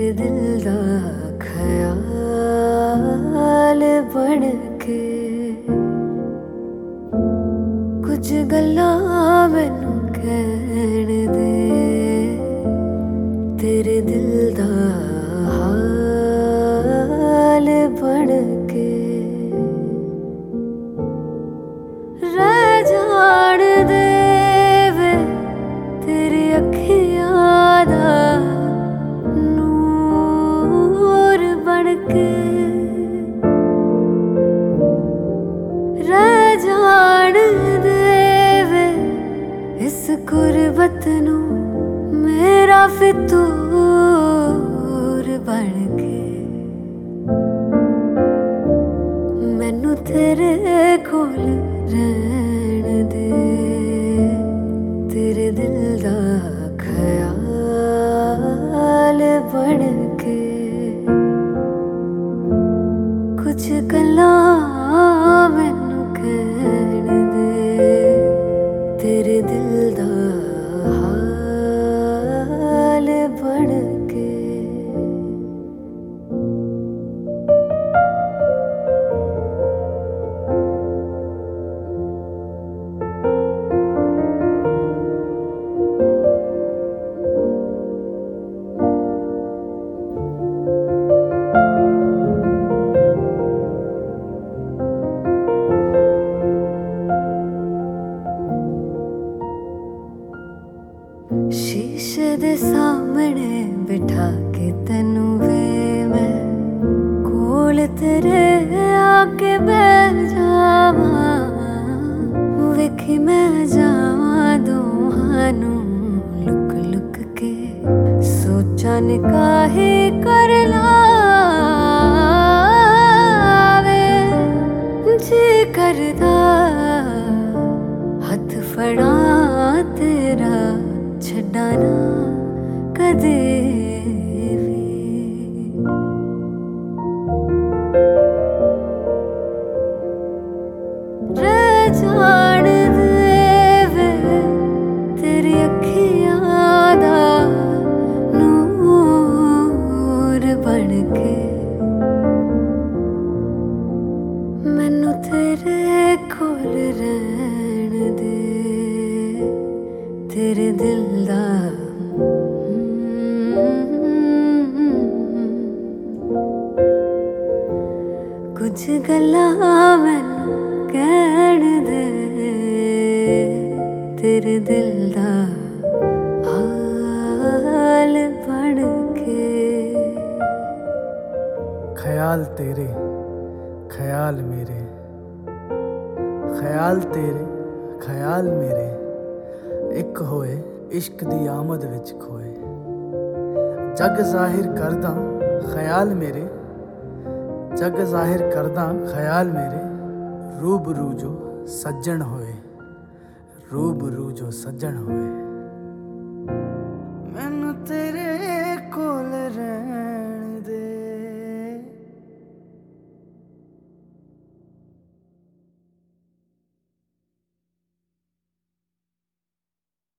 तेरे दिल दा ख्याल बन के कुछ गल्लां मैनू कहण दे। तेरे दिल दा हाल बन के रह जान दे वे तेरी अखियां दा नूर बन के। रह जान दे वे इस गुरबत नू मेरा फितूर बन के। मैनू तेरे कोल रहन दे। तेरे दिल दा ख्याल बन के कुछ गल्लां मैनू कहण दे। तेरे दिल दा हाल बन के। शीशे दे सामने बिठा के तैनू वे मैं कोल तेरे आके बैठ जावां। वेखी मैं जावां दोहानू लुक लुक के सोचा निकाही कर लावे। जी करदा हथ फड़ा तेरा छड्डा ना कदे भी। रह जान दे वे तेरी अखियां दा नूर बन के। मैनू तेरे कोल रहन दे। तेरे दिल दा कुछ गल्लां मैनू कहण दे। तेरे दिल दा हाल बन के। ख्याल तेरे ख्याल मेरे, ख्याल तेरे ख्याल मेरे एक होए इश्क दी आमद विच खोए। जग जाहिर करदा ख्याल मेरे, जग जाहिर करदा ख्याल मेरे। रूबरू जो सज्जन होए, रूबरू जो सज्जन होए।